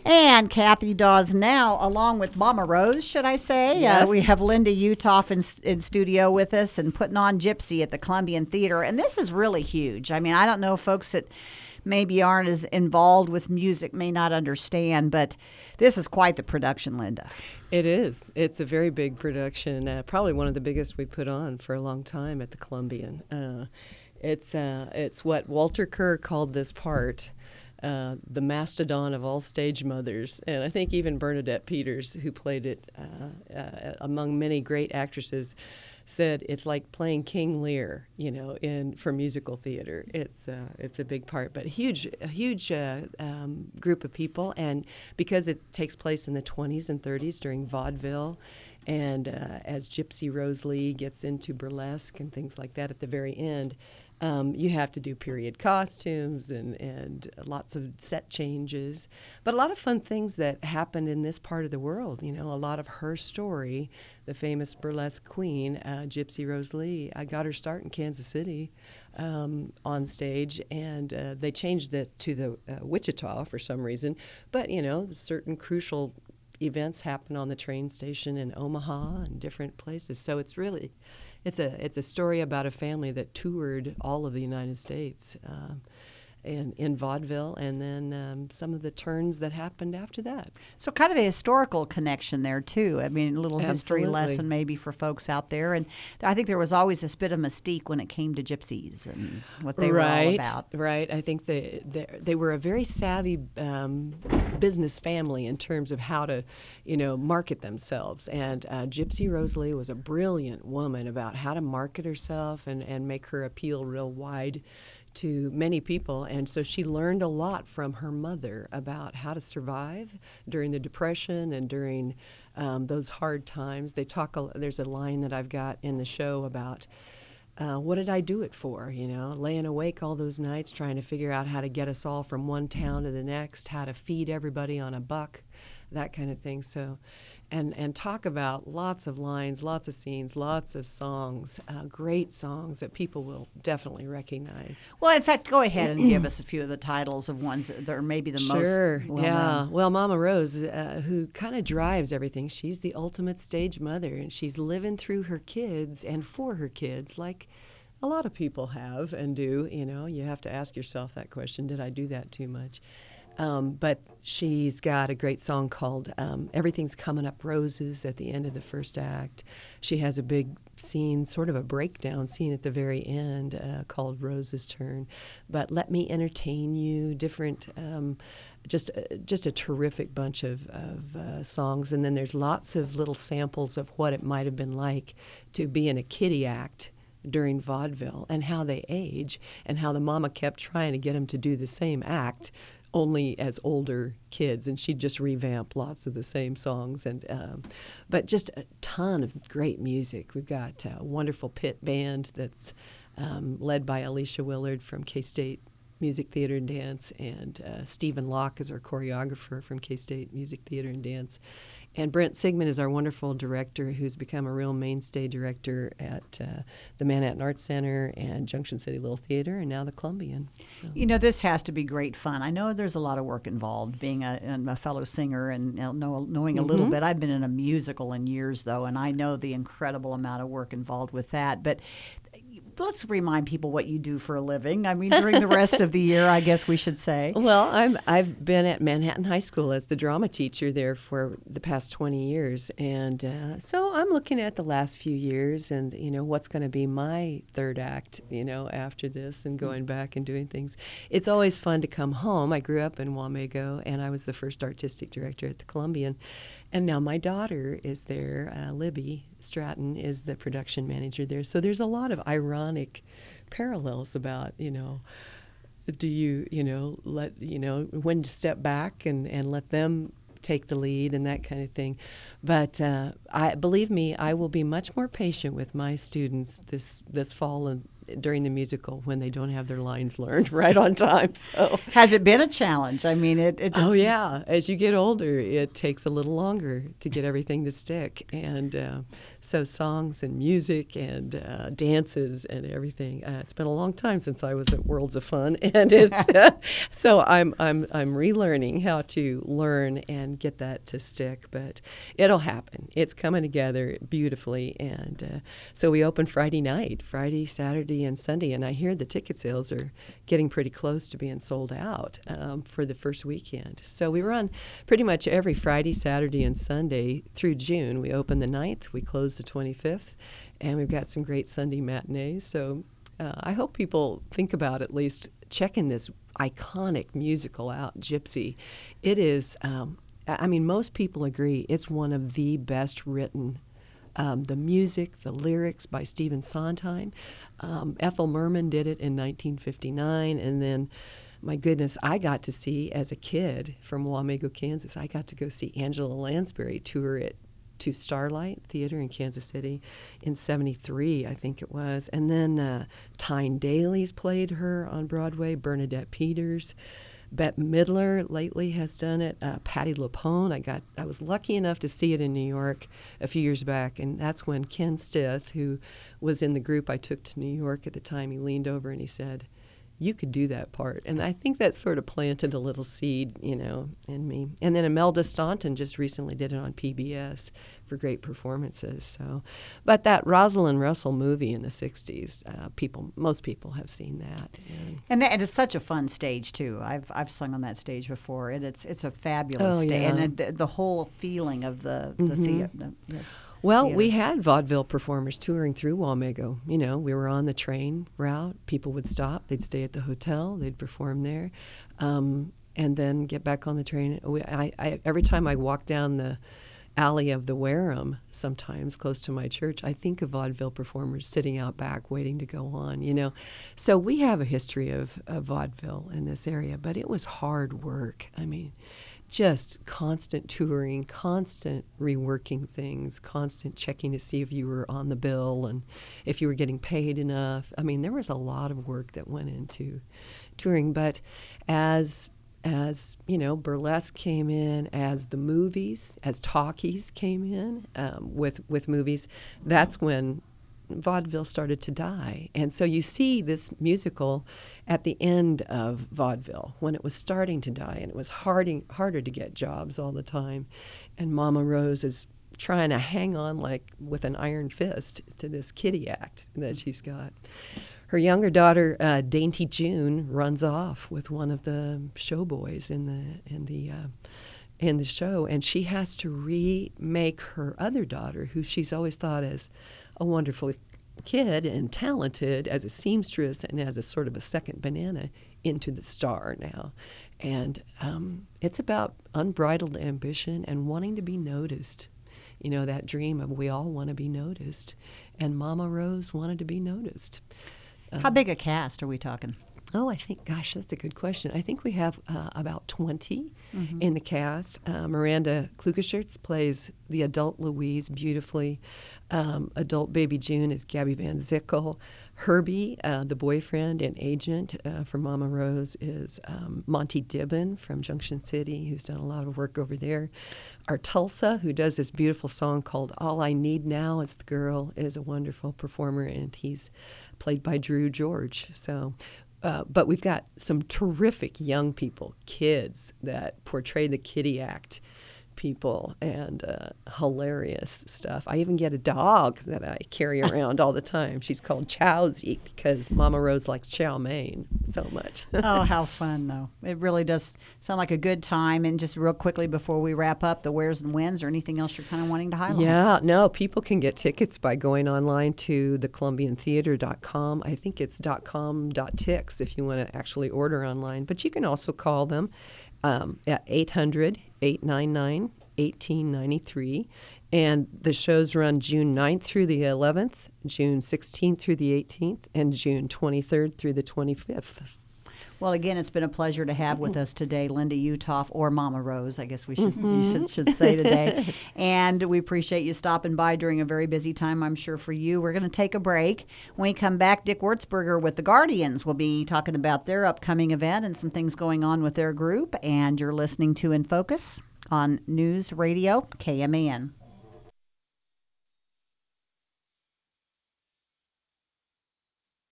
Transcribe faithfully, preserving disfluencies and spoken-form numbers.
And Kathy Dawes now, along with Mama Rose, should I say? Yes. Uh, we have Linda Utoff in, in studio with us and putting on Gypsy at the Columbian Theater. And this is really huge. I mean, I don't know, folks that maybe aren't as involved with music may not understand, but this is quite the production, Linda. It is. It's a very big production, uh, probably one of the biggest we've put on for a long time at the Columbian. Uh, it's, uh, it's what Walter Kerr called this part. Uh, the mastodon of all stage mothers. And I think even Bernadette Peters, who played it uh, uh, among many great actresses, said it's like playing King Lear, you know, in for musical theater. It's uh, it's a big part, but a huge, a huge uh, um, group of people. And because it takes place in the twenties and thirties during vaudeville, and uh, as Gypsy Rose Lee gets into burlesque and things like that at the very end, Um, you have to do period costumes and, and lots of set changes, but a lot of fun things that happened in this part of the world. You know, a lot of her story, the famous burlesque queen, uh, Gypsy Rose Lee. I got her start in Kansas City um, on stage, and uh, they changed it to the uh, Wichita for some reason. But, you know, certain crucial events happen on the train station in Omaha and different places. So it's really... It's a it's a story about a family that toured all of the United States um, and in vaudeville, and then um, some of the turns that happened after that. So kind of a historical connection there, too. I mean, a little history Absolutely. lesson maybe for folks out there. And I think there was always a bit of mystique when it came to gypsies and what they right, were all about. Right. I think they, they, they were a very savvy um, business family in terms of how to, you know, market themselves. And uh, Gypsy Rose Lee was a brilliant woman about how to market herself and, and make her appeal real wide to many people. And so she learned a lot from her mother about how to survive during the Depression and during um, those hard times. They talk, a, there's a line that I've got in the show about Uh, what did I do it for, you know, laying awake all those nights trying to figure out how to get us all from one town to the next, how to feed everybody on a buck, that kind of thing. So, and, and talk about lots of lines, lots of scenes, lots of songs, uh, great songs that people will definitely recognize. Well, in fact, go ahead and give us a few of the titles of ones that are maybe the Sure, most well yeah. known. Well, Mama Rose, uh, who kind of drives everything, she's the ultimate stage mother, and she's living through her kids and for her kids, like a lot of people have and do. You know, you have to ask yourself that question: did I do that too much? Um, but she's got a great song called um, Everything's Coming Up Roses at the end of the first act. She has a big scene, sort of a breakdown scene at the very end uh, called Rose's Turn. But Let Me Entertain You, different, um, just, uh, just a terrific bunch of, of uh, songs. And then there's lots of little samples of what it might have been like to be in a kiddie act during vaudeville and how they age and how the mama kept trying to get them to do the same act only as older kids, and she'd just revamp lots of the same songs. And um, but just a ton of great music. We've got a wonderful pit band that's um, led by Alicia Willard from K-State Music Theater and Dance, and uh, Stephen Locke is our choreographer from K-State Music Theater and Dance. And Brent Sigmund is our wonderful director who's become a real mainstay director at uh, the Manhattan Arts Center and Junction City Little Theater and now the Columbian. So. You know, this has to be great fun. I know there's a lot of work involved being a, a fellow singer and you know, knowing a Mm-hmm. little bit. I've been in a musical in years, though, and I know the incredible amount of work involved with that. But let's remind people what you do for a living. I mean, during the rest of the year, I guess we should say. Well, I'm, I've been at Manhattan High School as the drama teacher there for the past twenty years. And uh, so I'm looking at the last few years and, you know, what's going to be my third act, you know, after this and going back and doing things. It's always fun to come home. I grew up in Wamego, and I was the first artistic director at the Columbian. And now my daughter is there. Uh, Libby Stratton is the production manager there. So there's a lot of ironic parallels about, you know, do you, you know, let, you know, when to step back and, and let them take the lead and that kind of thing. But uh, I believe me, I will be much more patient with my students this this fall and during the musical when they don't have their lines learned right on time. So has it been a challenge? I mean, it. it oh yeah, as you get older, it takes a little longer to get everything to stick, and uh, so songs and music and uh, dances and everything. Uh, it's been a long time since I was at Worlds of Fun, and it's uh, so I'm I'm I'm relearning how to learn and get that to stick, but it'll happen. It's coming together beautifully, and uh, so we open Friday night, Friday, Saturday, and Sunday, and I hear the ticket sales are getting pretty close to being sold out um, for the first weekend. So we run pretty much every Friday, Saturday, and Sunday through June. We open the ninth, we close the twenty-fifth, and we've got some great Sunday matinees. So uh, I hope people think about at least checking this iconic musical out, Gypsy. It is, um, I mean, most people agree it's one of the best written. Um, the music, the lyrics by Stephen Sondheim. Um, Ethel Merman did it in nineteen fifty-nine, and then, my goodness, I got to see, as a kid from Wamego, Kansas, I got to go see Angela Lansbury tour it to Starlight Theater in Kansas City in seventy-three, I think it was. And then uh, Tyne Daly's played her on Broadway, Bernadette Peters. Bette Midler lately has done it. Uh, Patti LuPone, I got, I was lucky enough to see it in New York a few years back, and that's when Ken Stith, who was in the group I took to New York at the time, he leaned over and he said, "You could do that part." And I think that sort of planted a little seed, you know, in me. And then Imelda Staunton just recently did it on P B S for great performances. So, but that Rosalind Russell movie in the sixties, uh, people, most people have seen that. And, and, that, and it's such a fun stage too. I've I've sung on that stage before, and it's it's a fabulous oh, stage, yeah. and the, the whole feeling of the the mm-hmm. theater. The, yes. Well, theater. we had vaudeville performers touring through Wamego. You know, we were on the train route. People would stop. They'd stay at the hotel. They'd perform there, um, and then get back on the train. We, I, I, every time I walk down the alley of the Wareham, sometimes close to my church, I think of vaudeville performers sitting out back waiting to go on. You know, so we have a history of, of vaudeville in this area, but it was hard work. I mean, just constant touring, constant reworking things, constant checking to see if you were on the bill and if you were getting paid enough. I mean, there was a lot of work that went into touring. But as, as you know, burlesque came in, as the movies, as talkies came in um, with, with movies, that's when vaudeville started to die. And so you see this musical at the end of vaudeville when it was starting to die, and it was harding, harder to get jobs all the time. And Mama Rose is trying to hang on like with an iron fist to this kiddie act that she's got. Her younger daughter, uh, Dainty June, runs off with one of the showboys in the in the uh, in the show, and she has to remake her other daughter, who she's always thought as a wonderful kid and talented as a seamstress and as a sort of a second banana, into the star now. And um, it's about unbridled ambition and wanting to be noticed. You know, that dream of we all want to be noticed. And Mama Rose wanted to be noticed. How big a cast are we talking? Oh, I think, gosh, that's a good question. I think we have uh, about twenty mm-hmm. in the cast. Uh, Miranda Klugeschutz plays the adult Louise beautifully. Um, adult baby June is Gabby Van Zickel. Herbie, uh, the boyfriend and agent uh, for Mama Rose, is um, Monty Dibben from Junction City, who's done a lot of work over there. Our Tulsa, who does this beautiful song called All I Need Now Is the Girl, is a wonderful performer, and he's played by Drew George. So, uh, but we've got some terrific young people, kids, that portray the kiddie act people, and uh, hilarious stuff. I even get a dog that I carry around all the time. She's called Chowsy because Mama Rose likes chow mein so much. Oh, how fun, though. It really does sound like a good time. And just real quickly before we wrap up, the wheres and whens, or anything else you're kind of wanting to highlight? Yeah, no, people can get tickets by going online to the columbian theater dot com. I think it's .com.tix if you want to actually order online. But you can also call them um, at eight hundred, eight nine nine, eighteen ninety-three. And the shows run June ninth through the eleventh, June sixteenth through the eighteenth, and June twenty-third through the twenty-fifth. Well, again, it's been a pleasure to have with us today Linda Utoff, or Mama Rose, I guess we should you should, should say today. And we appreciate you stopping by during a very busy time, I'm sure, for you. We're going to take a break. When we come back, Dick Wurzberger with the Guardians will be talking about their upcoming event and some things going on with their group. And you're listening to In Focus on News Radio K M A N.